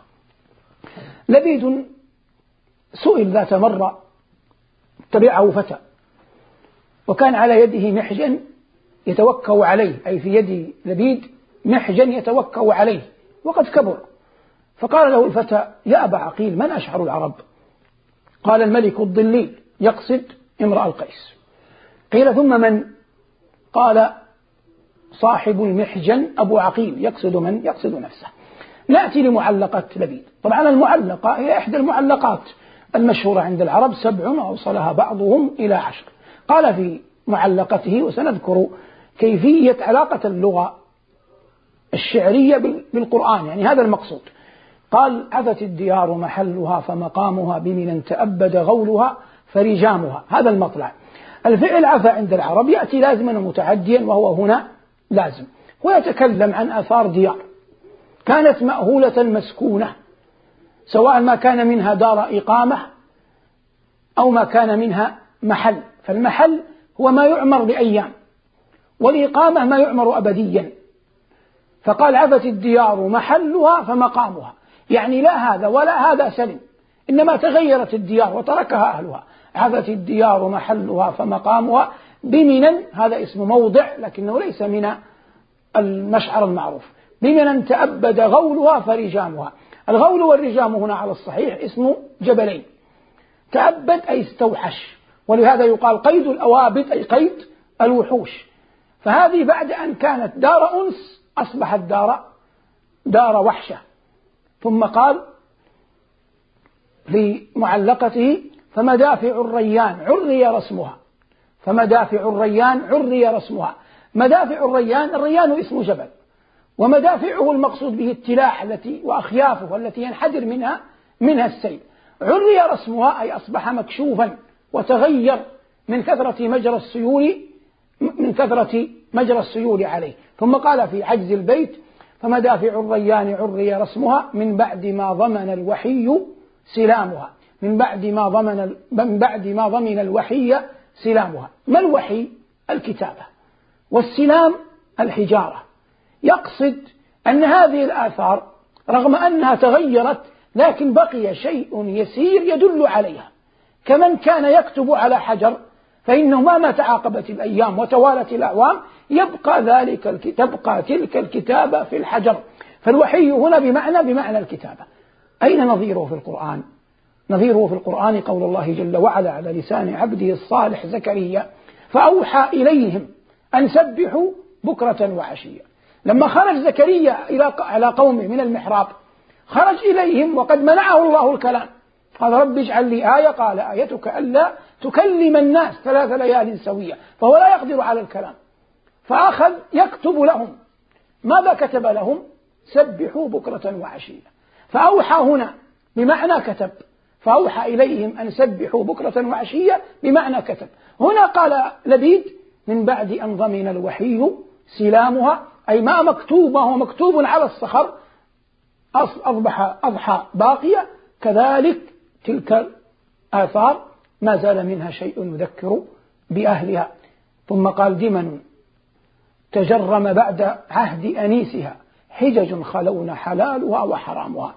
Speaker 1: لبيد سئل ذات مرة، تبعه فتى وكان على يده محجن يتوكأ عليه، أي في يد لبيد محجن يتوكأ عليه وقد كبر. فقال له الفتى: يا أبا عقيل، من أشعر العرب؟ قال: الملك الضليل، يقصد امرأ القيس. قيل: ثم من؟ قال: صاحب المحجن أبو عقيل، يقصد من؟ يقصد نفسه. نأتي لمعلقة لبيد. طبعا المعلقة هي إحدى المعلقات المشهورة عند العرب، سبع وأوصلها بعضهم إلى عشر. قال في معلقته، وسنذكر كيفية علاقة اللغة الشعرية بالقرآن، يعني هذا المقصود. قال: عفت الديار محلها فمقامها بمن تأبد غولها فرجامها. هذا المطلع. الفعل عفا عند العرب يأتي لازما ومتعديا، وهو هنا لازم. ويتكلم عن آثار ديار كانت مأهولة مسكونة، سواء ما كان منها دار إقامة أو ما كان منها محل. فالمحل هو ما يعمر بأيام، والإقامة ما يعمر أبديا. فقال: عفت الديار محلها فمقامها، يعني لا هذا ولا هذا سلم، إنما تغيرت الديار وتركها أهلها. عفت الديار محلها فمقامها بمنن، هذا اسم موضع لكنه ليس من المشعر المعروف. بمنن تأبد غولها فرجامها. الغول والرجام هنا على الصحيح اسم جبلين. تأبد أي استوحش، ولهذا يقال قيد الأوابد أي قيد الوحوش. فهذه بعد أن كانت دار أنس أصبحت دار دار وحشة. ثم قال في معلقته: فمدافع الريان عري رسمها. فمدافع الريان عري رسمها. مدافع الريان، الريان اسم جبل، ومدافعه المقصود به التلاح التي وأخيافه التي ينحدر منها منها السيل. عري رسمها أي أصبح مكشوفا وتغير من كثرة مجرى السيول من كثرة مجرى السيول عليه. ثم قال في عجز البيت: فمدافع الريان عري رسمها من بعد ما ضمن الوحي سلامها. من بعد ما ضمن من بعد ما ضمن الوحي سلامها. ما الوحي؟ الكتابة، والسلام الحجارة. يقصد أن هذه الآثار رغم أنها تغيرت لكن بقي شيء يسير يدل عليها، كمن كان يكتب على حجر فإنه مهما تعاقبت الأيام وتوالت الأعوام يبقى ذلك تبقى تلك الكتابة في الحجر. فالوحي هنا بمعنى بمعنى الكتابة. أين نظيره في القرآن؟ نظيره في القرآن قول الله جل وعلا على لسان عبده الصالح زكريا: فأوحى إليهم أن سبحوا بكرة وعشيا. لما خرج زكريا إلى على قومه من المحراب خرج إليهم وقد منعه الله الكلام. قال: رب اجعل لي آية. قال: آيتك ألا تكلم الناس ثلاث ليال سوية. فهو لا يقدر على الكلام، فأخذ يكتب لهم. ماذا كتب لهم؟ سبحوا بكرة وعشيا. فأوحى هنا بمعنى كتب، فأوحى إليهم أن سبحوا بكرة وعشيا بمعنى كتب. هنا قال لبيد: من بعد أن ضمن الوحي سلامها، أي ما مكتوب وهو مكتوب على الصخر أصبح أضحى باقية. كذلك تلك الآثار ما زال منها شيء يذكر بأهلها. ثم قال: دمن تجرم بعد عهد أنيسها حجج خلون حلالها وحرامها.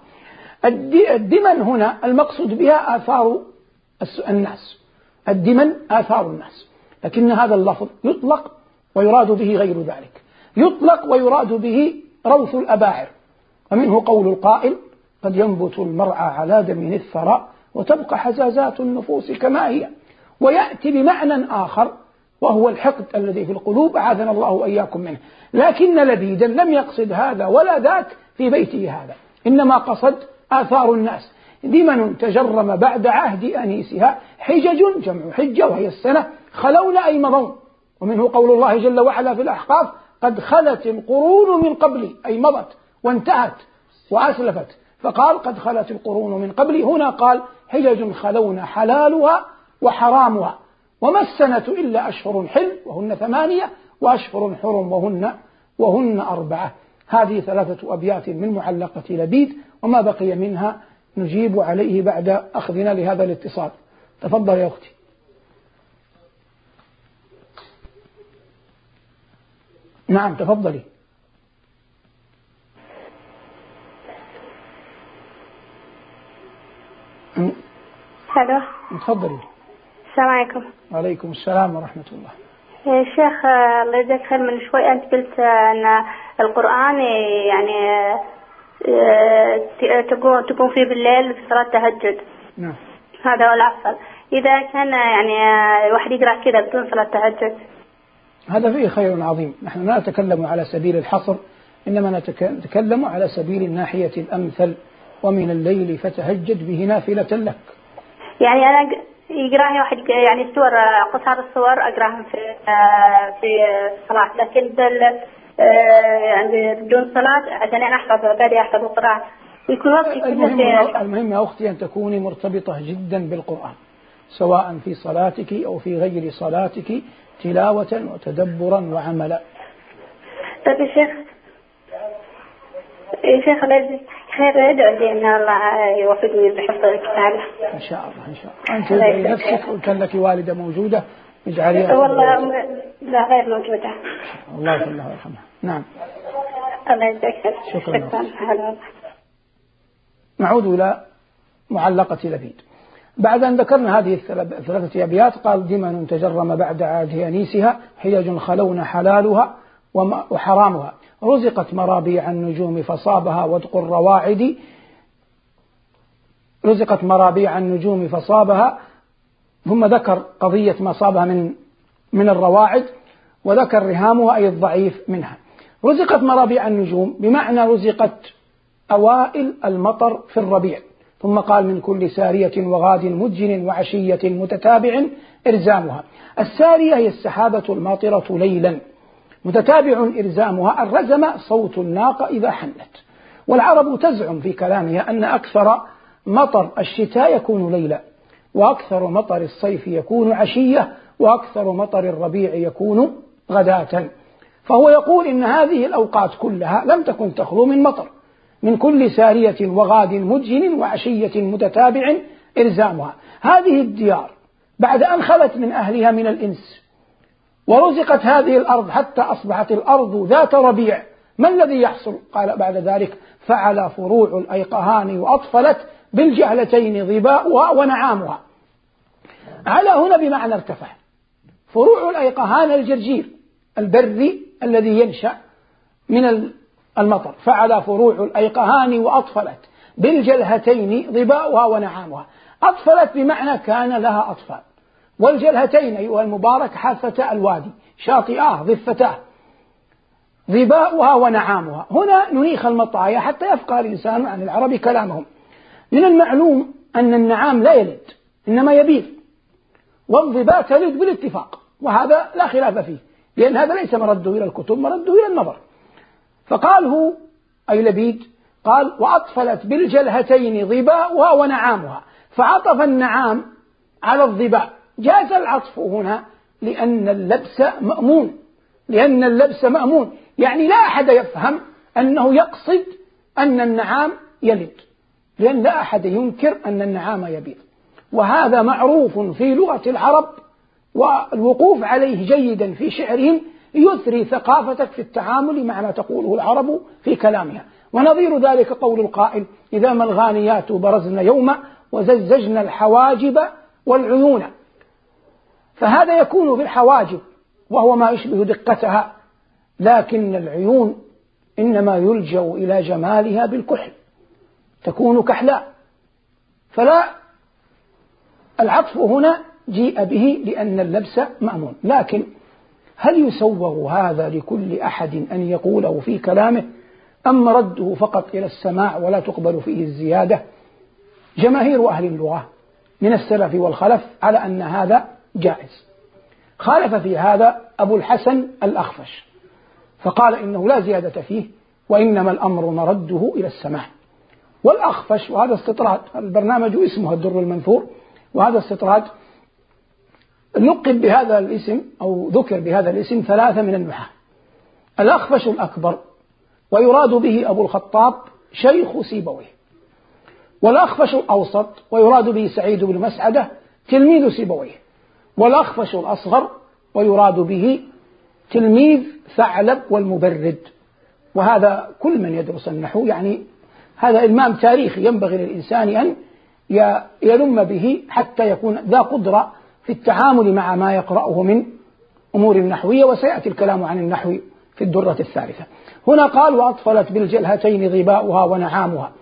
Speaker 1: الدمن هنا المقصود بها آثار الناس. الدمن آثار الناس، لكن هذا اللفظ يطلق ويراد به غير ذلك. يطلق ويراد به روث الأباعر. ومنه قول القائل: قد ينبت المرعى على دم الثرى وتبقى حزازات النفوس كما هي. ويأتي بمعنى آخر وهو الحقد الذي في القلوب، أعاذنا الله وإياكم منه. لكن لبيدا لم يقصد هذا ولا ذاك في بيته هذا، إنما قصد آثار الناس. دمن تجرم بعد عهد أنيسها حجج، جمع حجة وهي السنة، خلون أي مضون. ومنه قول الله جل وعلا في الأحقاف: قد خلت القرون من قبلي، أي مضت وانتهت وأسلفت، فقال قد خلت القرون من قبلي. هنا قال حجج خلون حلالها وحرامها، وما السنة إلا أشهر حل وهن ثمانية، وأشهر حرم وهن وهن أربعة. هذه ثلاثة أبيات من معلقة لبيد، وما بقي منها نجيب عليه بعد أخذنا لهذا الاتصال. تفضل يا أختي. نعم تفضلي.
Speaker 5: الو.
Speaker 1: تفضلي.
Speaker 5: السلام عليكم.
Speaker 1: وعليكم السلام ورحمة الله.
Speaker 5: يا شيخ الله يجزاك خير، من شوي أنت قلت أن القرآن يعني تقوم تقوم فيه بالليل في صلاة التهجد.
Speaker 1: نعم.
Speaker 5: هذا هو الأفضل. إذا كان يعني الواحد يقرأ كذا بدون صلاة التهجد
Speaker 1: هذا فيه خير عظيم. نحن لا نتكلم على سبيل الحصر، إنما نتكلم على سبيل الناحية الأمثل: ومن الليل فتهجد به نافلة لك.
Speaker 5: يعني أنا يقرأني واحد يعني السور، قصار الصور أقرأهم في في الصلاة، لكن بال يعني بدون صلاة عشان أنا أحفظ بدي أحفظ القرآن يكون وقت.
Speaker 1: المهم, المهم يا أختي أن تكوني مرتبطة جدا بالقرآن، سواء في صلاتك أو في غير صلاتك، تلاوة وتدبرا وعملا.
Speaker 5: طيب يا شيخ، يا شيخ الله يجزيك خير، ادعو لي ان الله يوفقني بحفظ الكتاب.
Speaker 1: ان شاء الله ان شاء الله. انت ادعي نفسك، وكان لك والده موجوده اجعليها.
Speaker 5: والله لا غير موجوده.
Speaker 1: الله يرحمها ويرحمها. نعم.
Speaker 5: الله يجزاك خير.
Speaker 1: شكرا, شكرا. نعود الى معلقه لبيد. بعد ان ذكرنا هذه الثلاثه ابيات قال: دمن تجرم بعد عهد انيسها حجج خلون حلالها وحرامها، رزقت مرابيع النجوم فصابها ودق الرواعد. رزقت مرابيع النجوم فصابها، ثم ذكر قضية ما صابها من من الرواعد، وذكر رهامها أي الضعيف منها. رزقت مرابيع النجوم بمعنى رزقت أوائل المطر في الربيع. ثم قال: من كل سارية وغاد مجن وعشية متتابع إرزامها. السارية هي السحابة الماطرة ليلا، متتابع إرزامها الرزم صوت الناقة إذا حنت. والعرب تزعم في كلامها أن أكثر مطر الشتاء يكون ليلا، وأكثر مطر الصيف يكون عشية، وأكثر مطر الربيع يكون غداة. فهو يقول إن هذه الأوقات كلها لم تكن تخلو من مطر. من كل سارية وغاد مجن وعشية متتابع إرزامها. هذه الديار بعد أن خلت من أهلها من الإنس ورزقت هذه الأرض حتى أصبحت الأرض ذات ربيع، ما الذي يحصل؟ قال بعد ذلك: فعلى فروع الأيقهان وأطفلت بالجهلتين ظباؤها ونعامها. على هنا بمعنى ارتفع. فروع الأيقهان الجرجير البري الذي ينشأ من المطر. فعلى فروع الأيقهان وأطفلت بالجلهتين ظباؤها ونعامها. أطفلت بمعنى كان لها أطفال، والجلهتين أيها المبارك حافتا الوادي شاطئاه ضفتاه، ظباؤها ونعامها. هنا ننيخ المطايا حتى يفقه الإنسان عن العرب كلامهم. من المعلوم أن النعام لا يلد إنما يبيض، والظباء تلد بالاتفاق، وهذا لا خلاف فيه، لأن هذا ليس مرده إلى الكتب، مرده إلى النظر. فقال هو أي لبيد قال: وأطفلت بالجلهتين ظباؤها ونعامها، فعطف النعام على الظباء. جاز العطف هنا لأن اللبس مأمون، لأن اللبس مأمون يعني لا أحد يفهم أنه يقصد أن النعام يلد، لأن لا أحد ينكر أن النعام يبيض، وهذا معروف في لغة العرب، والوقوف عليه جيدا في شعرهم يثري ثقافتك في التعامل مع ما تقوله العرب في كلامها. ونظير ذلك قول القائل: إذا ما الغانيات برزن يوما وززجن الحواجب والعيون. فهذا يكون في الحواجب وهو ما يشبه دقتها لكن العيون إنما يلجأ إلى جمالها بالكحل، تكون كحلاء، فلا العطف هنا جيء به لأن اللبس مأمون. لكن هل يسوغ هذا لكل أحد أن يقوله في كلامه، أم رده فقط إلى السماع ولا تقبل فيه الزيادة؟ جماهير أهل اللغة من السلف والخلف على أن هذا جائز. خالف في هذا أبو الحسن الأخفش فقال إنه لا زيادة فيه، وإنما الأمر مرده إلى السماع. والأخفش، وهذا استطراد، البرنامج اسمه الدر المنثور، وهذا استطراد، لقب بهذا الاسم أو ذكر بهذا الاسم ثلاثة من النحاة: الأخفش الأكبر، ويراد به أبو الخطاب شيخ سيبويه، والأخفش الأوسط، ويراد به سعيد بن مسعدة تلميذ سيبويه، والأخفش الأصغر، ويراد به تلميذ ثعلب والمبرد. وهذا كل من يدرس النحو يعني هذا إلمام تاريخي ينبغي للإنسان أن يلم به حتى يكون ذا قدرة في التعامل مع ما يقرأه من أمور النحوية، وسيأتي الكلام عن النحو في الدرة الثالثة. هنا قال: وأطفلت بالجلهتين ظباؤها ونعامها.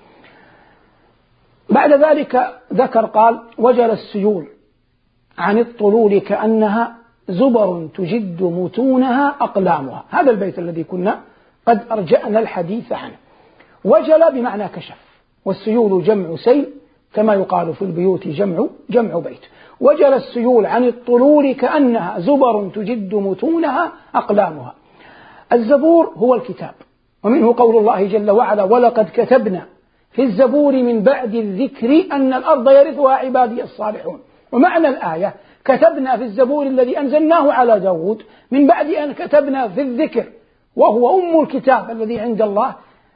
Speaker 1: بعد ذلك ذكر قال: وجل السيول عن الطلول كأنها زبر تجد متونها أقلامها. هذا البيت الذي كنا قد أرجأنا الحديث عنه. وجل بمعنى كشف، والسيول جمع سيل كما يقال في البيوت جمع جمع بيت. وجل السيول عن الطلول كأنها زبر تجد متونها أقلامها. الزبور هو الكتاب، ومنه قول الله جل وعلا: ولقد كتبنا في الزبور من بعد الذكر أن الأرض يرثها عبادي الصالحون. ومعنى الآية: كتبنا في الزبور الذي أنزلناه على داود من بعد أن كتبنا في الذكر، وهو أم الكتاب الذي عند الله،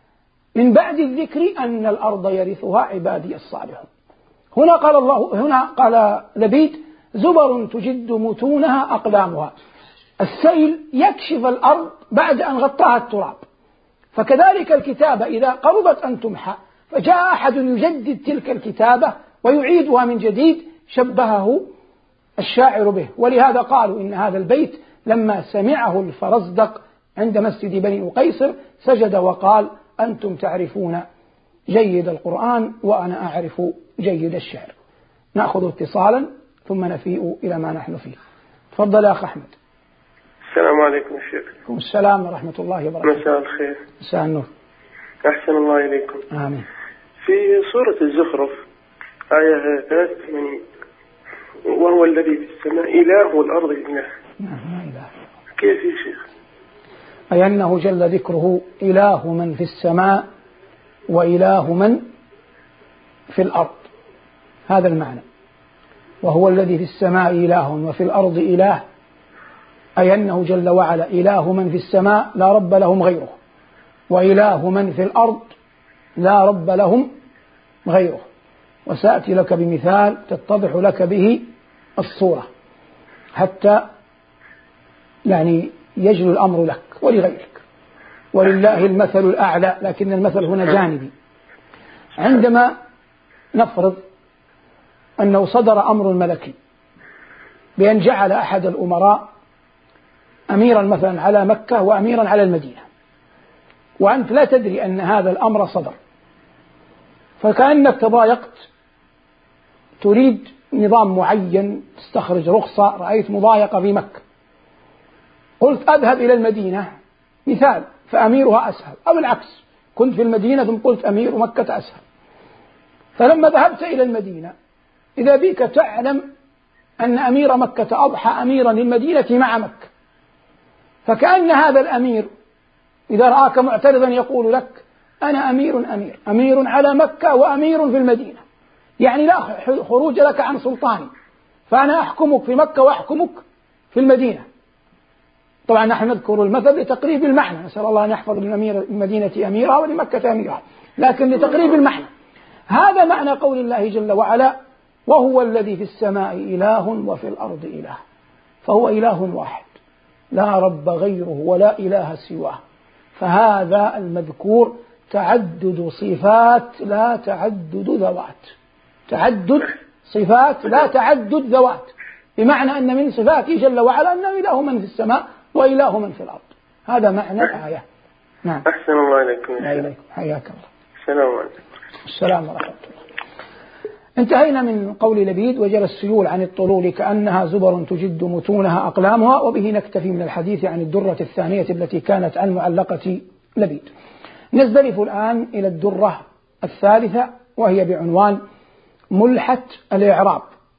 Speaker 1: من بعد الذكر أن الأرض يرثها عبادي الصالحون. هنا قال الله هنا قال لبيد: زبر تجد متونها أقلامها. السيل يكشف الأرض بعد أن غطاها التراب، فكذلك الكتابة إذا قربت أن تمحى فجاء أحد يجدد تلك الكتابة ويعيدها من جديد، شبهه الشاعر به. ولهذا قالوا إن هذا البيت لما سمعه الفرزدق عند مسجد بني أقيصر سجد وقال: أنتم تعرفون جيد القرآن وأنا أعرف جيد الشعر. نأخذ اتصالا ثم نفيء إلى ما نحن فيه. تفضل يا أخ أحمد.
Speaker 6: السلام عليكم شيخ.
Speaker 1: عليكم السلام ورحمة الله وبركاته.
Speaker 6: مساء الخير.
Speaker 1: مساء النور.
Speaker 6: أحسن الله إليكم.
Speaker 1: آمين.
Speaker 6: في سورة الزخرف آية ثلاثة وثمانين: وهو الذي في السماء إله والأرض إله.
Speaker 1: نعم إله.
Speaker 6: كيف يا شيخ؟
Speaker 1: أي أنه جل ذكره إله من في السماء وإله من في الأرض، هذا المعنى. وهو الذي في السماء إله وفي الأرض إله، أي أنه جل وعلا إله من في السماء لا رب لهم غيره، وإله من في الأرض لا رب لهم غيره. وسأتي لك بمثال تتضح لك به الصورة حتى يعني يجلو الأمر لك ولغيرك. ولله المثل الأعلى، لكن المثل هنا جانبي. عندما نفرض أنه صدر أمر ملكي بأن جعل أحد الأمراء أميرا مثلا على مكة وأميرا على المدينة، وأنت لا تدري أن هذا الأمر صدر، فكأنك تضايقت تريد نظام معين، تستخرج رخصة، رأيت مضايقة في مكة، قلت أذهب إلى المدينة مثال فأميرها أسهل، أو العكس، كنت في المدينة ثم قلت أمير مكة أسهل. فلما ذهبت إلى المدينة إذا بك تعلم أن أمير مكة أضحى أميرا للمدينة مع مكة، فكأن هذا الأمير إذا رآك معترضا يقول لك: أنا أمير أمير أمير على مكة وأمير في المدينة، يعني لا خروج لك عن سلطاني، فأنا أحكمك في مكة وأحكمك في المدينة. طبعا نحن نذكر المثل لتقريب المعنى، نسأل الله أن يحفظ للمدينة أميرها ولمكة أميرها، لكن لتقريب المعنى. هذا معنى قول الله جل وعلا: وهو الذي في السماء إله وفي الأرض إله. فهو إله واحد لا رب غيره ولا إله سواه. فهذا المذكور تعدد صفات لا تعدد ذوات، تعدد صفات لا تعدد ذوات، بمعنى أن من صفاته جل وعلا أنه إله من في السماء وإله من في الأرض. هذا معنى الآية. نعم.
Speaker 6: أحسن الله إليكم.
Speaker 1: إليكم حياك الله.
Speaker 6: السلام عليكم.
Speaker 1: السلام ورحمة الله. انتهينا من قول لبيد: وجل السيول عن الطلول كأنها زبر تجد متونها أقلامها. وبه نكتفي من الحديث عن الدرة الثانية التي كانت عن معلقة لبيد. نزدلف الآن إلى الدرة الثالثة وهي بعنوان ملحة الإعراب.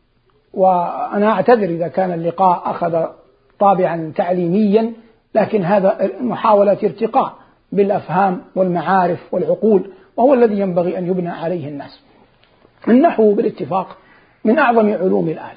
Speaker 1: وأنا أعتذر إذا كان اللقاء أخذ طابعا تعليميا، لكن هذا محاولة ارتقاء بالأفهام والمعارف والعقول، وهو الذي ينبغي أن يبنى عليه الناس. النحو بالاتفاق من أعظم علوم الآلة.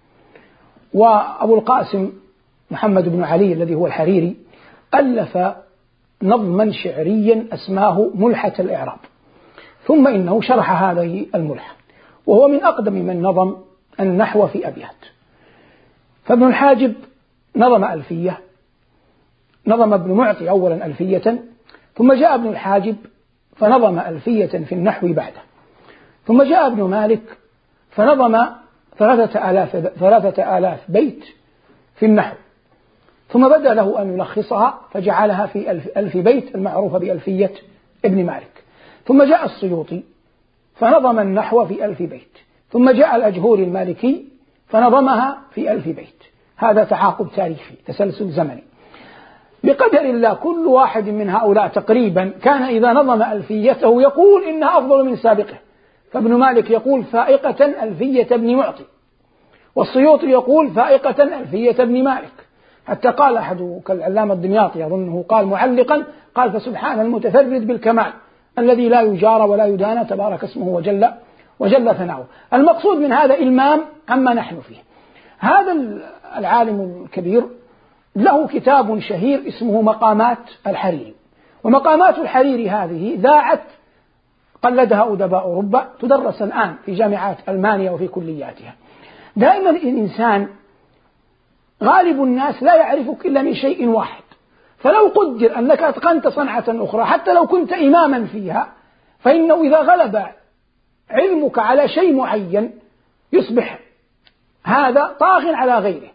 Speaker 1: وأبو القاسم محمد بن علي الذي هو الحريري ألف نظما شعريا أسماه ملحة الإعراب، ثم إنه شرح هذه الملحة، وهو من أقدم من نظم النحو في أبيات. فابن الحاجب نظم ألفية، نظم ابن معطي أولا ألفية، ثم جاء ابن الحاجب فنظم ألفية في النحو بعده، ثم جاء ابن مالك فنظم ثلاثة آلاف, ثلاثة آلاف بيت في النحو، ثم بدأ له أن يلخصها فجعلها في ألف, ألف بيت المعروفة بألفية ابن مالك. ثم جاء السيوطي فنظم النحو في ألف بيت، ثم جاء الأجهوري المالكي فنظمها في ألف بيت. هذا تعاقب تاريخي، تسلسل زمني بقدر الله. كل واحد من هؤلاء تقريبا كان إذا نظم ألفيته يقول إنها أفضل من سابقه. فابن مالك يقول فائقة ألفية ابن معطي، والسيوطي يقول فائقة ألفية ابن مالك، حتى قال أحد كالعلامة الدمياطي أظنه قال معلقا، قال فسبحان المتفرد بالكمال الذي لا يجار ولا يدان تبارك اسمه وجل وجل ثناؤه. المقصود من هذا إلمام عما نحن فيه. هذا العالم الكبير له كتاب شهير اسمه مقامات الحريري، ومقامات الحريري هذه ذاعت قلدها أدباء أوروبا، تدرس الآن في جامعات ألمانيا وفي كلياتها. دائما الإنسان غالب الناس لا يعرفك إلا من شيء واحد، فلو قدر أنك أتقنت صنعة أخرى حتى لو كنت إماما فيها، فإنه إذا غلب علمك على شيء معين يصبح هذا طاغ على غيره.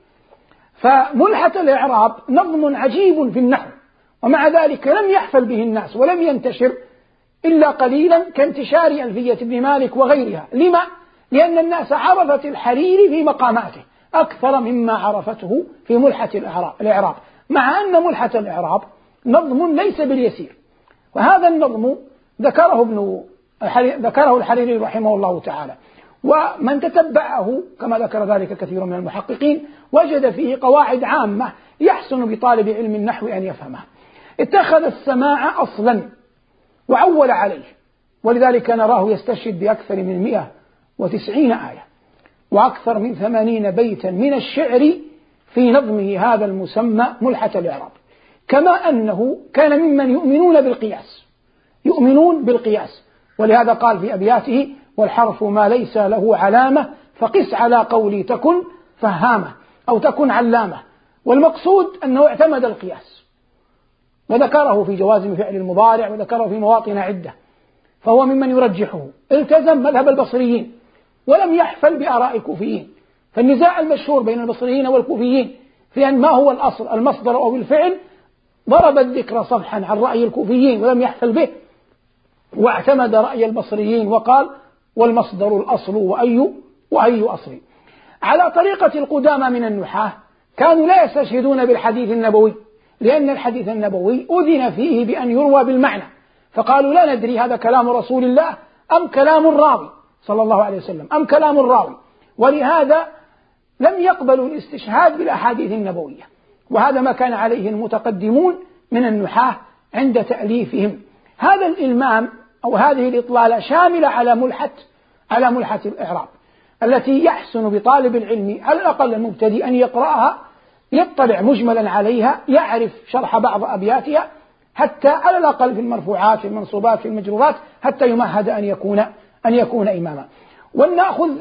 Speaker 1: فملحة الإعراب نظم عجيب في النحو، ومع ذلك لم يحفل به الناس ولم ينتشر إلا قليلا كانتشار ألفية ابن مالك وغيرها. لما؟ لأن الناس عرفت الحريري في مقاماته أكثر مما عرفته في ملحة الإعراب، مع أن ملحة الإعراب نظم ليس باليسير. وهذا النظم ذكره ابن ذكره الحريري رحمه الله تعالى، ومن تتبعه كما ذكر ذلك كثير من المحققين وجد فيه قواعد عامة يحسن بطالب علم النحو أن يفهمها. اتخذ السماع أصلا وعول عليه، ولذلك نراه يستشهد بأكثر من مئة وتسعين آية وأكثر من ثمانين بيتا من الشعر في نظمه هذا المسمى ملحة الإعراب. كما أنه كان ممن يؤمنون بالقياس يؤمنون بالقياس ولهذا قال في أبياته: والحرف ما ليس له علامة فقس على قولي تكن فهامة أو تكن علامة. والمقصود أنه اعتمد القياس، وذكره في جوازم فعل المضارع وذكره في مواطن عدة، فهو ممن يرجحه. التزم مذهب البصريين ولم يحفل بآراء الكوفيين. فالنزاع المشهور بين البصريين والكوفيين في أن ما هو الأصل المصدر أو الفعل ضرب الذكر صفحا عن رأي الكوفيين ولم يحفل به، واعتمد رأي البصريين وقال والمصدر الأصل وأي وأي أصل. على طريقة القدامى من النحاة كانوا لا يستشهدون بالحديث النبوي، لأن الحديث النبوي أذن فيه بأن يروى بالمعنى، فقالوا لا ندري هذا كلام رسول الله أم كلام الراوي صلى الله عليه وسلم أم كلام الراوي، ولهذا لم يقبلوا الاستشهاد بالأحاديث النبوية. وهذا ما كان عليه المتقدمون من النحاة عند تأليفهم. هذا الإلمام أو هذه الإطلالة شاملة على ملحة على ملحة الإعراب التي يحسن بطالب العلم على الأقل المبتدئ أن يقرأها، يطلع مجملا عليها، يعرف شرح بعض أبياتها حتى على الأقل في المرفوعات في المنصوبات في المجرورات حتى يمهد أن يكون أن يكون إماما. ولنأخذ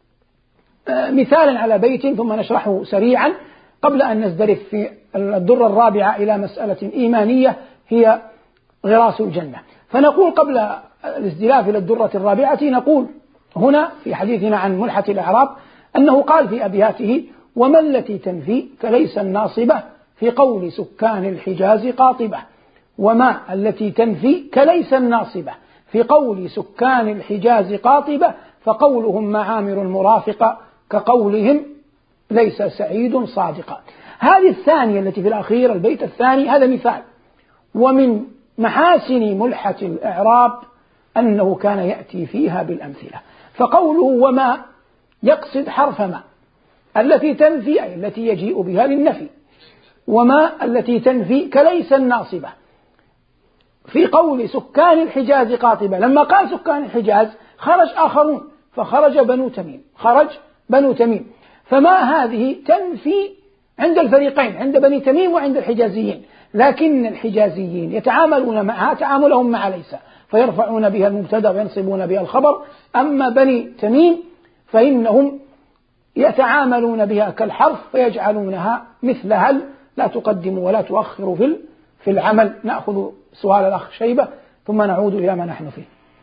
Speaker 1: مثالا على بيت ثم نشرحه سريعا قبل أن نزدرف في الدرة الرابعة إلى مسألة إيمانية هي غراس الجنة. فنقول قبل الازدلاف إلى الدرة الرابعة، نقول هنا في حديثنا عن ملحة الإعراب أنه قال في أبياته: وما التي تنفي فليس الناصبة في قول سكان الحجاز قاطبة، وما التي تنفي كليس الناصبة في قول سكان الحجاز قاطبة، فقولهم معامر مرافقة كقولهم ليس سعيد صادقا. هذه الثانية التي في الأخير البيت الثاني هذا مثال، ومن محاسن ملحة الإعراب أنه كان يأتي فيها بالأمثلة. فقوله وما يقصد حرف ما التي تنفي أي التي يجيء بها للنفي، وما التي تنفي كليس الناصبة في قول سكان الحجاز قاطبة. لما قال سكان الحجاز خرج آخرون، فخرج بنو تميم، خرج بنو تميم، فما هذه تنفي عند الفريقين، عند بني تميم وعند الحجازيين، لكن الحجازيين يتعاملون معها تعاملهم مع ليس، فيرفعون بها المبتدأ وينصبون بها الخبر. أما بني تميم فإنهم يتعاملون بها كالحرف فيجعلونها مثل هل، لا تقدم ولا تؤخر في في العمل. نأخذ سؤال الأخ شيبة ثم نعود إلى ما نحن فيه.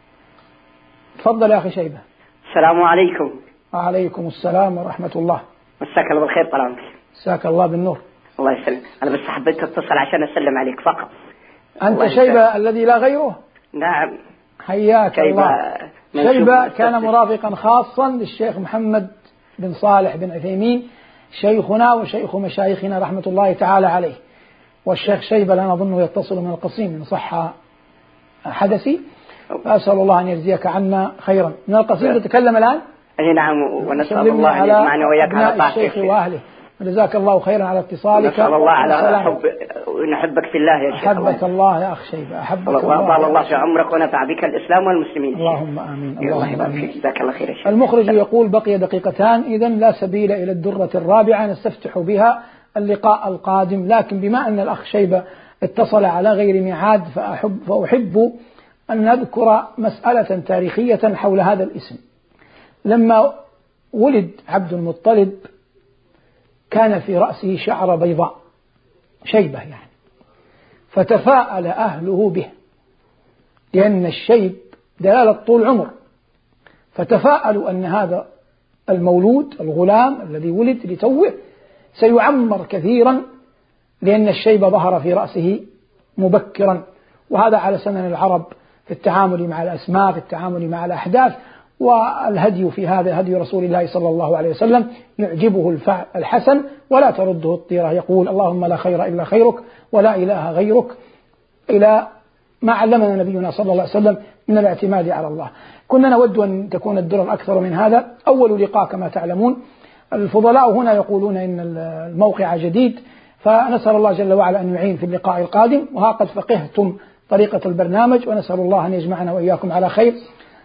Speaker 1: تفضل يا أخي شيبة.
Speaker 7: السلام عليكم.
Speaker 1: وعليكم السلام ورحمة الله.
Speaker 7: مساك الله بالخير. طال عمرك.
Speaker 1: مساك الله بالنور.
Speaker 7: الله يسلمك. أنا بس حبيت أتصل عشان أسلم عليك فقط.
Speaker 1: أنت شيبة الذي لا غيره؟
Speaker 7: نعم.
Speaker 1: حياك الله. شيبة كان مرافقا خاصا للشيخ محمد بن صالح بن عثيمين شيخنا وشيخ مشايخنا رحمة الله تعالى عليه. والشيخ شيبة لا نظنه يتصل من القصيم من صحة حدثي، فأسأل الله أن يجزيك عنا خيرا. من القصيم تتكلم الآن؟
Speaker 7: أي نعم، ونسأل الله أن يجمعنا وإياك على طاعته
Speaker 1: الشيخ وأهله. جزاك الله خيرا على اتصالك.
Speaker 7: نسأل الله على حب ونحبك في الله يا شيخ.
Speaker 1: أحبك الله يا أخ شيبة، أحبك الله.
Speaker 7: وأطال الله في عمرك ونفع بك الإسلام والمسلمين.
Speaker 1: اللهم آمين. اللهم آمين.
Speaker 7: جزاك الله خير يا شيخ.
Speaker 1: المخرج يقول بقي دقيقتان، إذن لا سبيل إلى الدرة الرابعة نستفتح بها اللقاء القادم، لكن بما أن الأخ شيبة اتصل على غير ميعاد فأحب, فأحب أن نذكر مسألة تاريخية حول هذا الاسم. لما ولد عبد المطلب كان في رأسه شعر بيضاء، شيبة يعني، فتفاءل أهله به، لأن الشيب دلالة طول عمر، فتفاءلوا أن هذا المولود الغلام الذي ولد لتوه سيعمر كثيرا، لأن الشيب ظهر في رأسه مبكرا. وهذا على سنن العرب في التعامل مع الأسماء، في التعامل مع الأحداث. والهدي في هذا هدي رسول الله صلى الله عليه وسلم، يعجبه الفعل الحسن ولا ترده الطيرة، يقول اللهم لا خير إلا خيرك ولا إله غيرك، إلى ما علمنا نبينا صلى الله عليه وسلم من الاعتماد على الله. كنا نود أن تكون الدرر أكثر من هذا. أول لقاء كما تعلمون، الفضلاء هنا يقولون إن الموقع جديد، فنسأل الله جل وعلا أن يعين في اللقاء القادم، وها قد فقهتم طريقة البرنامج، ونسأل الله أن يجمعنا وإياكم على خير،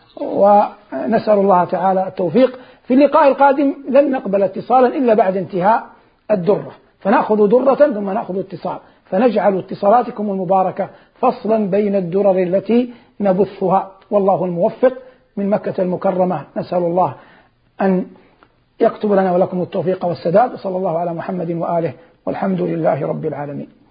Speaker 1: ونسأل الله تعالى التوفيق. في اللقاء القادم لن نقبل اتصالا إلا بعد انتهاء الدرة، فنأخذ درة ثم نأخذ اتصال، فنجعل اتصالاتكم المباركة فصلا بين الدرر التي نبثها. والله الموفق. من مكة المكرمة نسأل الله أن يكتب لنا ولكم التوفيق والسداد، وصلى الله على محمد وآله، والحمد لله رب العالمين.